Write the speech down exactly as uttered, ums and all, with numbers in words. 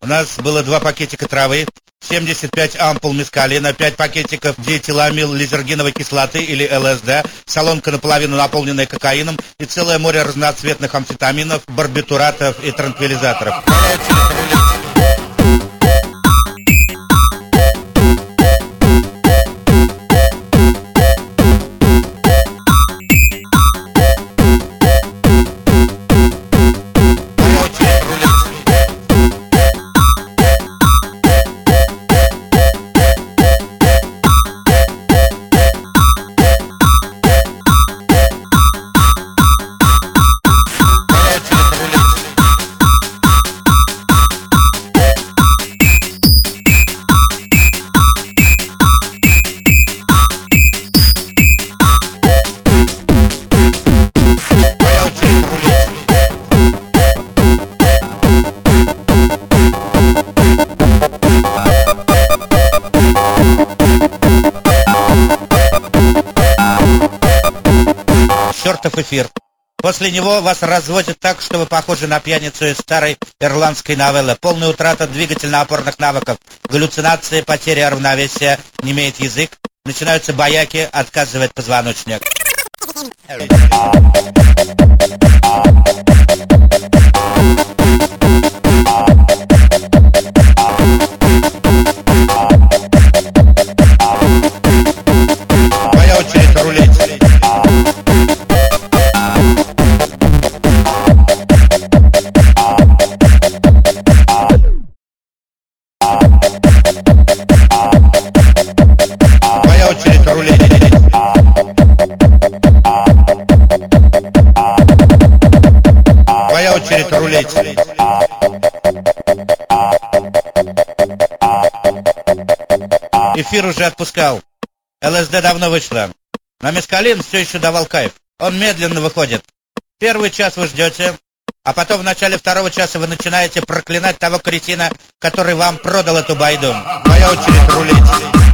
У нас было два пакетика травы, семьдесят пять ампул мескалина, пять пакетиков диэтиламил лизергиновой кислоты или ЛСД, солонка наполовину наполненная кокаином и целое море разноцветных амфетаминов, барбитуратов и транквилизаторов. Чертов эфир. После него вас разводят так, что вы похожи на пьяницу из старой ирландской новеллы. Полная утрата двигательно-опорных навыков, галлюцинации, потеря равновесия, немеет язык, начинаются бояки, отказывает позвоночник. Моя очередь рулить. Моя очередь рулить. Моя очередь рулить. Эфир уже отпускал. ЛСД давно вышла. Но мескалин все еще давал кайф. Он медленно выходит. Первый час вы ждете, а потом в начале второго часа вы начинаете проклинать того кретина, который вам продал эту байду. Моя очередь рулить.